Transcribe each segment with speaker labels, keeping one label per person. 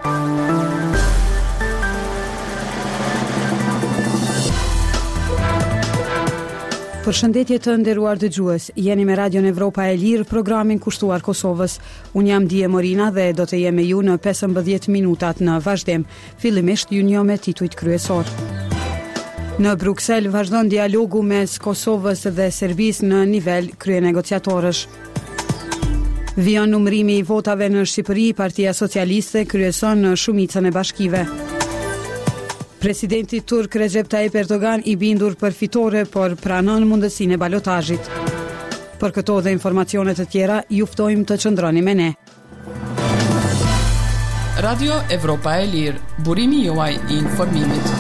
Speaker 1: Përshëndetje të nderuar dëgjues, jeni me Radion Evropa e Lirë, programin kushtuar Kosovës. Unë jam Dije Morina dhe do të jem me ju në 15 minutat në vazhdim. Fillimisht ju njoh me titujt kryesor. Në Bruksel vazhdon dialogu mes Kosovës dhe Serbisë në nivel kryenegociatorësh. Vion numërimi i votave në Shqipëri, Partia Socialiste kryeson në shumicën e bashkive. Presidenti turk Recep Tayyip Erdogan i bindur për fitore, por pranon mundësinë e balotazhit. Për këto dhe informacione të tjera, ju ftojmë të qëndroni me ne.
Speaker 2: Radio Evropa e Lirë, burimi juaj i informimit.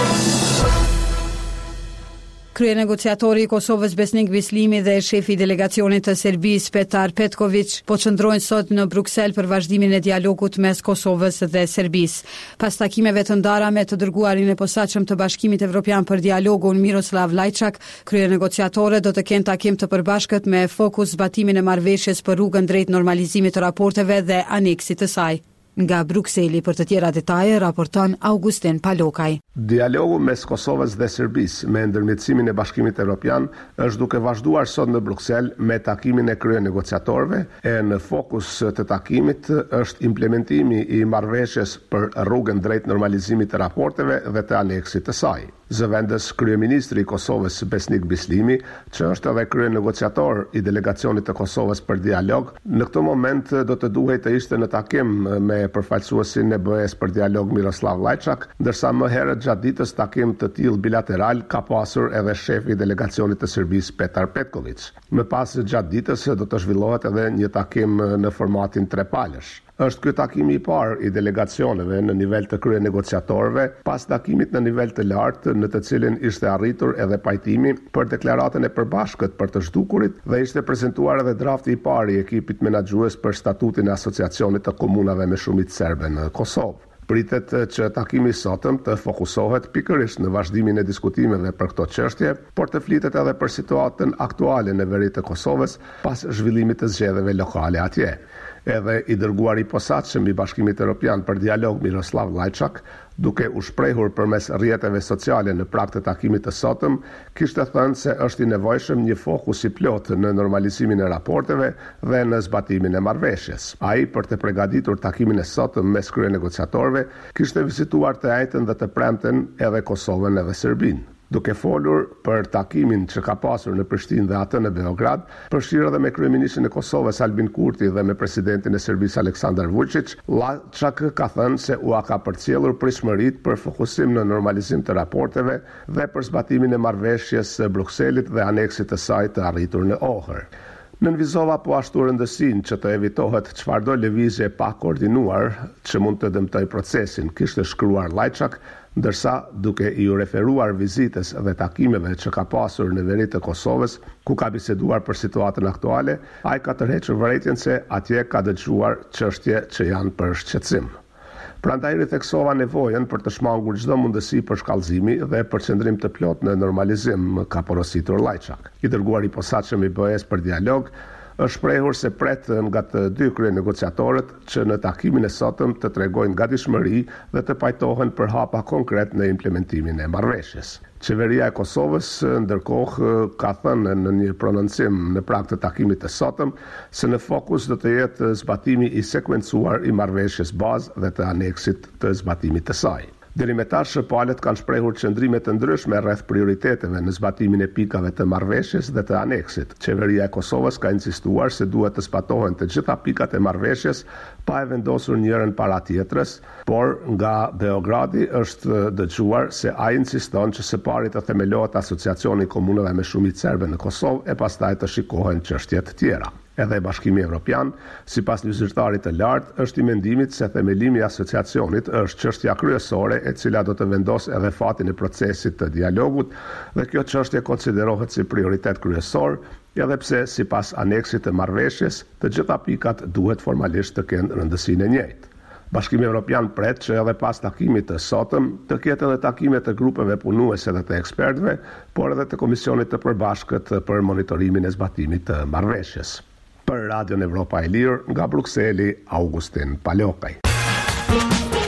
Speaker 1: Kryenegociatori i Kosovës Besnik Bislimi dhe shefi i delegacionit të Serbisë Petar Petković po qëndrojnë sot në Bruksel për vazhdimin e dialogut mes Kosovës dhe Serbisë. Pas takimeve të ndara me të dërguarin e posaçëm të Bashkimit Evropian për dialogun Miroslav Lajçak, kryenegociatorët do të kenë takim të përbashkët me fokus zbatimin e marrëveshjes për rrugën drejt normalizimit të raporteve dhe aneksit të saj. Nga Brukseli për të tjera detaje raporton Augustin Palokaj.
Speaker 3: Dialogu mes Kosovës dhe Serbisë me ndërmjetësimin e Bashkimit Evropian është duke vazhduar sot në Bruksel me takimin e kryenegociatorëve e në fokus të takimit është implementimi i marrëveshjes për rrugën drejt normalizimit të raporteve dhe të aneksit të saj. Zëvendës kryeministri i Kosovës Besnik Bislimi, që është edhe kryenegociator i delegacionit të Kosovës për dialog, në këtë moment do të duhej të ishte në takim me përfaqësuesin e BE-s për dialog Miroslav Lajçak, ndërsa më herët gjatë ditës takim të tillë bilateral ka pasur edhe shefi i delegacionit të Serbisë Petar Petković. Më pas gjatë ditës do të zhvillohet edhe një takim në formatin 3 palësh. Është ky takimi i parë i delegacioneve në nivel të kryenegociatorëve pas takimit në nivel të lartë në të cilin ishte arritur edhe pajtimi për deklaratën e përbashkët për të zhdukurit dhe ishte prezantuar edhe drafti i parë i ekipit menaxhues për statutin e asociacionit të komunave me shumicë serbe në Kosovë. Pritet që takimi i sotëm të fokusohet pikërisht në vazhdimin e diskutimeve për këto çështje, por të flitet edhe për situatën aktuale në veri të Kosovës pas zhvillimit të zgjedhjeve lokale atje. Edhe i dërguari i posaçëm i Bashkimit Evropian për dialog Miroslav Lajçak, duke u shprehur përmes rrjeteve sociale në prag të takimit të sotëm, kishte thënë se është i nevojshëm një fokus i plotë në normalizimin e raporteve dhe në zbatimin e marrëveshjes. Ai, për të përgatitur takimin e sotëm mes kryenegociatorëve, kishte vizituar të njëjtën dhe të premten edhe Kosovën edhe Serbinë. Duke folur për takimin që ka pasur në Prishtinë dhe atë në Beograd, përfshirë edhe me kryeministrin e Kosovës Albin Kurti dhe me presidentin e Serbisë Aleksandar Vučić, Lajçak ka thënë se u ka përcjellur pritshmëritë për fokusim në normalizim të raporteve dhe për zbatimin e marrëveshjes së Brukselit dhe aneksit të saj të arritur në Ohër. Nënvizova po ashtu rëndësinë që të evitohet çfarëdo lëvizje pa koordinuar që mund të dëmtojë procesin, kishte shkruar Lajçak, ndërsa duke i referuar vizites dhe takimeve që ka pasur në veri të Kosovës, ku ka biseduar për situatën aktuale, ai ka tërhequr vërejtjen se atje ka dëgjuar çështje që janë për shqetësim. Prandaj ritheksova nevojën për të shmangur çdo mundësi për shkallëzimi dhe për qëndrim të plotë në normalizim, ka porositur Lajçak. I dërguari i posaçëm i BE-s për dialog është shprehur se pret nga të dy kryenegociatorët që në takimin e sotëm të tregojnë gatishmëri dhe të pajtohen për hapa konkret në implementimin e marrëveshjes. Qeveria e Kosovës, ndërkohë, ka thënë në një prononcim në prag të takimit të sotëm se në fokus do të jetë zbatimi i sekuencuar i marrëveshjes bazë dhe të aneksit të zbatimit të saj. Deri me tash palët kanë shprehur qëndrime të ndryshme rreth prioriteteve në zbatimin e pikave të marrëveshjes dhe të aneksit. Qeveria e Kosovës ka insistuar se duhet të zbatohen të gjitha pikat e marrëveshjes pa e vendosur njërin para tjetrës, por nga Beogradi është dëgjuar se ai insiston që së pari të themelohet asociacioni i komunave me shumicë serbe në Kosovë e pastaj të shikohen çështje të tjera. Edhe Bashkimi Evropian, sipas një zyrtarit të lartë, është i mendimit se themelimi i asociacionit është çështja kryesore e cila do të vendosë edhe fatin e procesit të dialogut dhe kjo çështje konsiderohet si prioritet kryesor, edhe pse sipas aneksit të marrëveshjes, të gjitha pikat duhet formalisht të kenë rëndësinë e njëjtë. Bashkimi Evropian pret që edhe pas takimit të sotëm të ketë edhe takime të grupeve punuese dhe të ekspertëve, por edhe të komisionit të përbashkët për monitorimin e zbatimit të marrëveshjes. Për Radion Evropa e Lirë, nga Brukseli, Augustin Palokaj.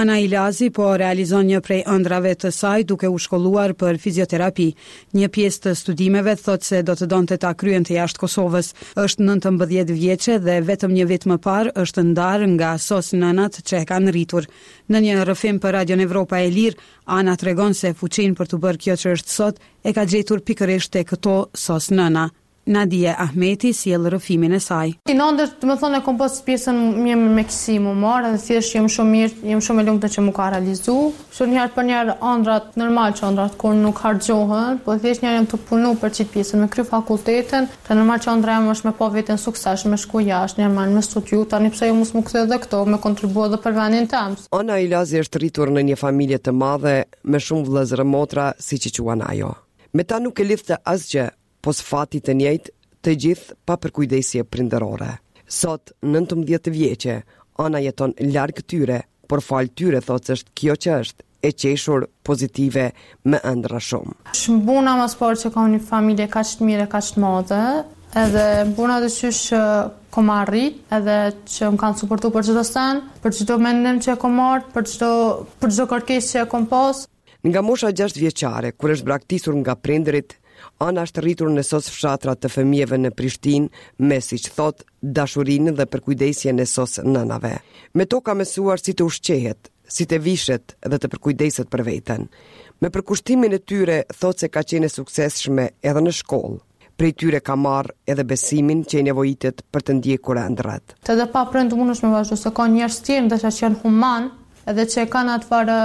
Speaker 1: Ana Ilazi po realizon një prej ëndrave të saj duke u shkolluar për fizioterapi. Një pjesë të studimeve thot se do të donte ta kryente jashtë Kosovës. Është 19 vjeçe dhe vetëm një vit më parë është ndarë nga SOS nënat që e kanë rritur. Në një rrëfim për Radion Evropa e Lirë, Ana tregon se fuqinë për të bërë kjo që është sot e ka gjetur pikërisht te këto SOS nëna. Nadia Ahmeti sjell rrëfimin e saj.
Speaker 4: Në ndër, do të thonë, kom pas pjesën me kësi më marrë, dhe thjesht jem shumë e lumtur që më ka realizu. Shumë njëherë për njëherë ëndrat normal që ëndrat kur nuk harxhohen, po thjesht njëherë jam të punu për çit pjesën me kry fakultetin, të normal që ëndra jam është me pa veten sukses, me shku jashtë, normal me studiu, tani pse jo mos më kthe edhe këto, me kontribuo edhe për vendin tim.
Speaker 5: Ana Ilazi është rritur në një familje të madhe me shumë vëllezër e motra, siç i quan ajo. Me ta nuk e lidhte asgjë, pos fati të njëjtë, të gjithë pa përkujdesje prindërore. Sot, 19 vjeqe, Ana jeton larg tyre, por fal tyre thotë është kjo që është, e qeshur, pozitive, me ëndra shumë.
Speaker 4: Shmbuna më sport që kam një familje kaq të mirë, kaq të madhe, edhe mbuna dhe qysh kom arrit, edhe që më kanë suportu për çdo sen, për çdo mendim që e kom marrë, për çdo kërkesë që e kom pas.
Speaker 5: Nga mosha 6 vjeçare, kur është braktisur nga prindërit, Ana është rritur në SOS fshatrat të fëmijëve në Prishtinë me, siç thot, dashurinë dhe përkujdesjen e SOS nënave. Me to ka mësuar si të ushqehet, si të vishet dhe të përkujdeset për veten. Me përkushtimin e tyre thot se ka qenë suksesshme edhe në shkollë. Prej tyre ka marrë edhe besimin që i nevojitet për të ndjekur ëndrat.
Speaker 4: Të dhe pa prindë mundesh me vazhdu, se ka njerëz tjerë dhe që janë human, edhe që e kanë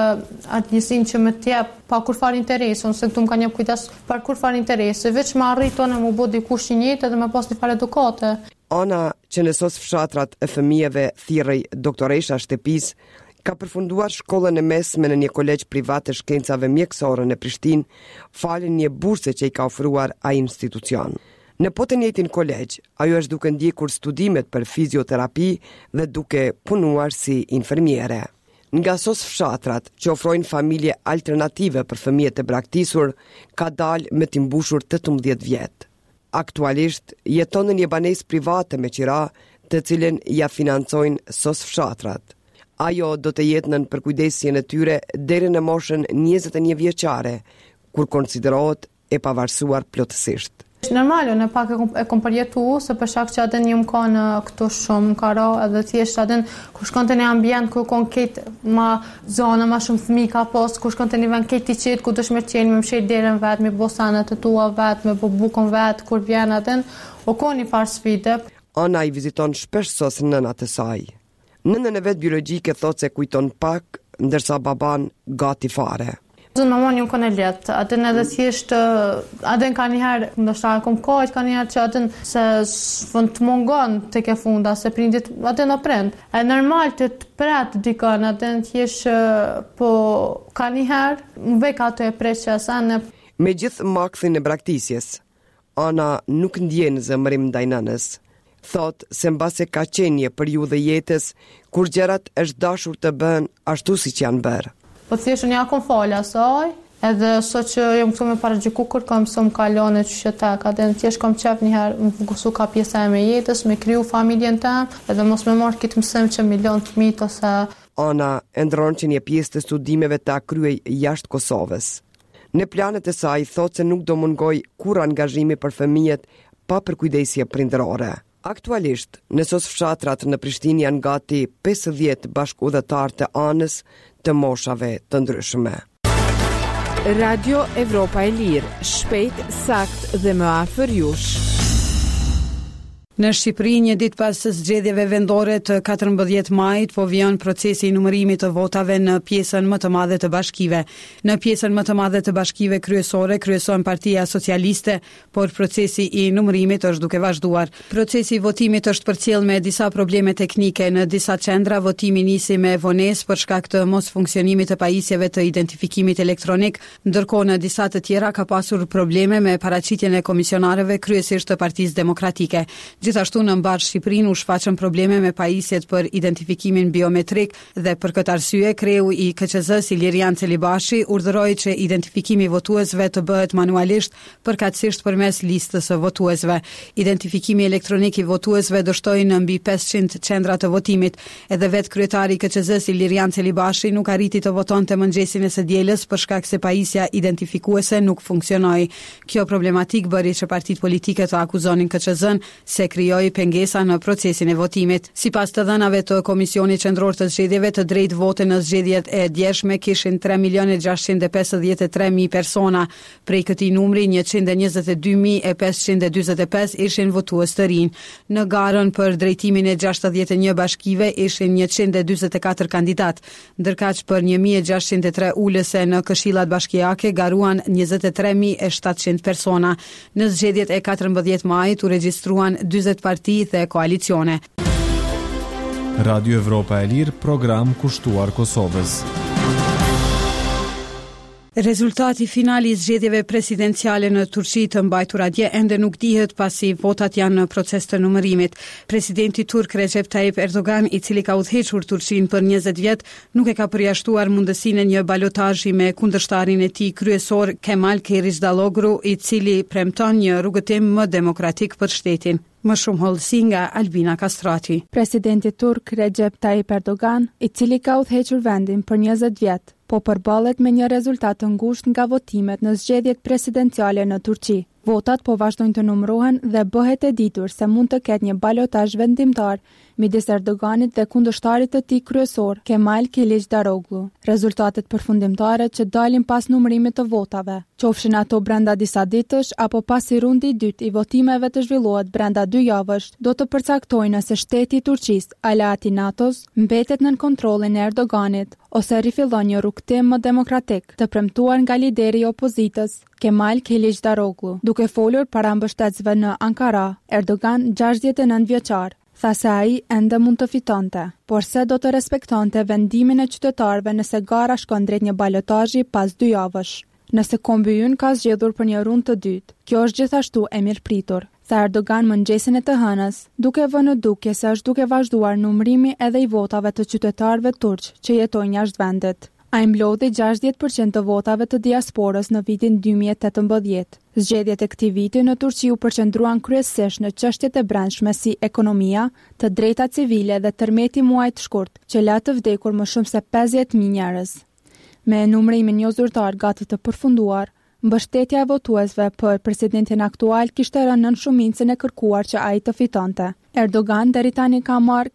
Speaker 4: atë njësin që më tjep pa kur farë interesi, unë se këtu më ka një kujdes pa kur farë interesi, veç më arriton e më bo dikush i njëtë edhe me pas një farë edukate.
Speaker 5: Ana, që në SOS fshatrat e fëmijëve thirrej doktoresha shtepis, ka përfunduar shkollën e mesme në një kolegj privat të shkencave mjekësore në Prishtinë, falën një burse që i ka ofruar ai institucion. Në po të njëjtin kolegj, ajo është duke ndjekur studimet për fizioterapi dhe duke punuar si infermiere. Nga SOS fshatrat që ofrojnë familje alternative për fëmijët e braktisur, ka dalë me t'i mbushur 18 vjet. Aktualisht jeton në një banesë private me qira, të cilën ja financojnë SOS fshatrat. Ajo do të jetë nën përkujdesjen e tyre deri në moshën 21 vjeçare, kur konsiderohet e pavarësuar plotësisht.
Speaker 4: Normal, unë pak e kom përjetu, se për shkak që adin një më ka në këtu shumë, më ka ra, edhe thjesht adin, kur shkon të një ambient, ku kon ketë ma zona, ma shumë fëmi ka pas, kur shkon të një vend ketë i qetë, ku dëshme qenë, me mshet derën vetë, me bo sanet të tua vetë, me bo bukon vetë, kur vjen adin, o ko një farë sfide.
Speaker 5: Ana i viziton shpesh SOS nënat e saj. Nënën e vetë biologjike thot se kujton pak, ndërsa baban gati fare.
Speaker 4: Zonë mamon ju kënë e letë, atën edhe thjesht, atën ka njëherë, ndoshta kom kajt, ka njëherë që atën se fund të mungon të ke funda, se prindit atën o prind. E normal të pretë dikon, atën thjesht, po ka njëherë, më vek ato e pretë që asane.
Speaker 5: Me gjithë makthin e braktisjes, Ana nuk ndjenë zëmërim ndaj nënës. Thot se mbase ka qenje për ju dhe jetës, kur gjërat është dashur të bën ashtu si që janë bërë.
Speaker 4: Po thjesht unë ja kom falë asaj, edhe sot që jam këtu me paragjiku kur kam së më kalone që shetek, edhe në thjesht kam qef njëherë më fokusu ka pjesa e me jetës, me kryu familjen tem, edhe mos me marrë kitë mësim që milion të mitë ose...
Speaker 5: Ana e ndronë që një pjesë të studimeve ta kryej jashtë Kosovës. Në planet e saj thot se nuk do mungoj kur angazhimi për fëmijët pa përkujdesje prindërore. Aktualisht, në SOS fshatrat në Prishtinë janë gati 50 bashkëudhëtar të Anës të moshave të ndryshme.
Speaker 6: Radio Evropa e Lirë, shpejt, sakt dhe më afër jush.
Speaker 1: Në Shqipëri, një ditë pas zgjedhjeve vendore të 14 majit, po vjen procesi i numërimit të votave në pjesën më të madhe të bashkive. Në pjesën më të madhe të bashkive kryesore kryeson Partia Socialiste, por procesi i numërimit është duke vazhduar. Procesi i votimit është përcjell me disa probleme teknike. Në disa qendra votimi nisi me vonesë për shkak të mos funksionimit të pajisjeve të identifikimit elektronik, ndërkohë në disa të tjera ka pasur probleme me paraqitjen e komisionarëve kryesisht të Partisë Demokratike. Gjithashtu në mbar Shqipërinë u shfaqën probleme me pajisjet për identifikimin biometrik dhe për këtë arsye kreu i KQZ-s Ilirian Celibashi urdhëroi që identifikimi i votuesve të bëhet manualisht përkatësisht përmes listës së votuesve. Identifikimi elektronik i votuesve dështoi në mbi 500 qendra të votimit. Edhe vetë kryetari i KQZ-s Ilirian Celibashi nuk arriti të votonte mëngjesin e së dielës për shkak se pajisja identifikuese nuk funksionoi. Kjo problematik bëri që partitë politike të akuzonin KQZ-n se krijoi pengesa në procesin e votimit. Sipas të dhënave të Komisionit Qendror të Zgjedhjeve, të drejtë vote në zgjedhjet e djeshme kishin 3.653.000 persona. Prej këtij numri 122.545 ishin votues të rinj. Në garën për drejtimin e 61 bashkive ishin 144 kandidat, ndërkaq për 1.603 ulëse në këshillat bashkiake garuan 23.700 persona. Në zgjedhjet e 14 majit u regjistruan 40 parti dhe koalicione.
Speaker 7: Radio Evropa e Lirë, program kushtuar Kosovës.
Speaker 1: Rezultati final i zgjedhjeve presidenciale në Turqi të mbajtur atje ende nuk dihet pasi votat janë në proces të numërimit. Presidenti turk Recep Tayyip Erdogan, i cili ka udhëhequr Turqinë për 20 vjet, nuk e ka përjashtuar mundësinë e një balotazhi me kundërshtarin e tij kryesor Kemal Kılıçdaroğlu, i cili premton një rrugëtim më demokratik për shtetin. Më shumë hollësi nga Albina Kastrati.
Speaker 8: Presidenti turk Recep Tayyip Erdogan, i cili ka udhëhequr vendin për 20 vjet, po përballet me një rezultat të ngushtë nga votimet në zgjedhjet presidenciale në Turqi. Votat po vazhdojnë të numërohen dhe bëhet e ditur se mund të ketë një balotazh vendimtar midis Erdoganit dhe kundërshtarit të tij kryesor, Kemal Kılıçdaroğlu. Rezultatet përfundimtare që dalin pas numërimit të votave, qofshin ato brenda disa ditësh apo pasi rundi i dytë i votimeve të zhvillohet brenda 2 javësh, do të përcaktojnë nëse shteti i Turqisë, aleati i NATO-s, mbetet nën kontrollin e Erdoganit ose rifillon një rrugtim më demokratik, të premtuar nga lideri i opozitës, Kemal Kılıçdaroğlu. Duke folur para mbështetësve në Ankara, Erdogan, 69 vjeçar, tha se ai ende mund të fitonte, por se do të respektonte vendimin e qytetarëve nëse gara shkon drejt një balotazhi pas 2 javësh. Nëse kombi ynë ka zgjedhur për një rundë të dytë, kjo është gjithashtu e mirëpritur, tha Erdogan mëngjesin e të hënës, duke vënë në dukje se është duke vazhduar numërimi edhe i votave të qytetarëve turq që jetojnë jashtë vendit. Ai mblodhi 60% të votave të diasporës në vitin 2018. Zgjedhjet e këtij viti në Turqi u përqendruan kryesisht në çështjet e brendshme si ekonomia, të drejtat civile dhe tërmeti muajit shkurt, që la të vdekur më shumë se 50.000 njerëz. Me numërimin jo zyrtar gati të përfunduar, mbështetja e votuesve për presidentin aktual kishte rënë nën shumicën e kërkuar që ai të fitonte. Erdogan deri tani ka marrë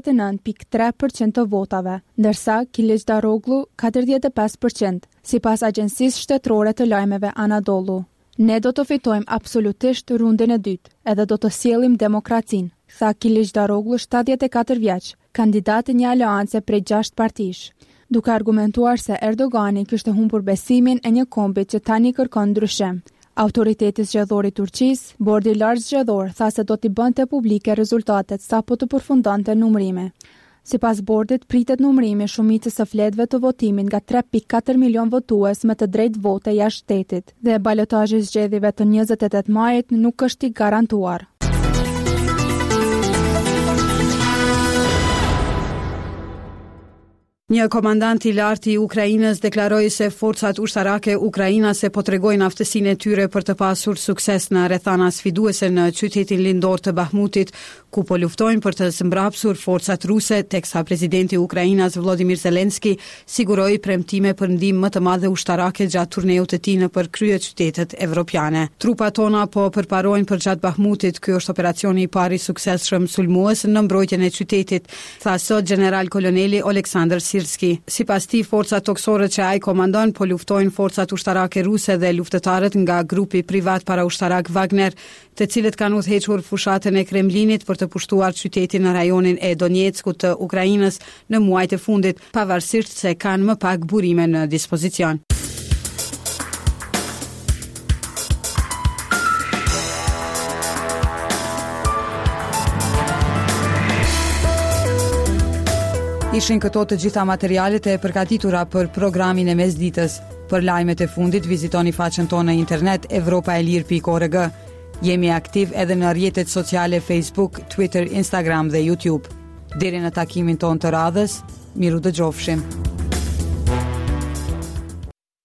Speaker 8: 49.3% të votave, ndërsa Kılıçdaroğlu 45%, sipas agjencisë shtetërore të lajmeve Anadolu. Ne do të fitojmë absolutisht rundin e dytë, edhe do të sjellim demokracinë, tha Kılıçdaroğlu, 74 vjeç, kandidat i një aleance prej 6 partish, duke argumentuar se Erdogani kishte humbur besimin e një kombi që tani kërkon ndryshim. Autoriteti zgjedhor i Turqisë, bordi i lartë zgjedhor, tha se do t'i bënte publike rezultatet sapo të përfundonte numërimi. Sipas bordit, pritet numërimi shumicës së fletëve të votimit nga 3.4 milion votues me të drejtë vote jashtë shtetit, dhe balotazhi i zgjedhjeve të 28 majit nuk është i garantuar.
Speaker 1: Një komandant i lartë i Ukrainës deklaroi se forcat ushtarake ukrainase po tregojnë aftësinë e tyre për të pasur sukses në rrethana sfiduese në qytetin lindor të Bahmutit, ku po luftojnë për të zmbrapsur forcat ruse, teksa presidenti i Ukrainës Volodymyr Zelensky siguroi premtime për ndihmë më të madhe ushtarake gjatë turneut të tij nëpër krye qytetet evropiane. Trupat tona po përparojnë për gjatë Bahmutit, ky është operacioni i parë i suksesshëm sulmues në mbrojtjen e qytetit, tha sot general koloneli Oleksandr Sipas tij, forcat toksore që ai komandon po luftojnë forcat ushtarake ruse dhe luftëtarët nga grupi privat paraushtarak Wagner, të cilët kanë udhëhequr fushatën e Kremlinit për të pushtuar qytetin në rajonin e Donetskut të Ukrainës në muajt e fundit, pavarësisht se kanë më pak burime në dispozicion. Ishin këto të gjitha materialet e përgatitura për programin e mesditës. Për lajmet e fundit vizitoni faqen tonë në internet europaelir.org. Jemi aktiv edhe në rrjetet sociale Facebook, Twitter, Instagram dhe YouTube. Deri në takimin ton të radhës, miru dëgjofshim.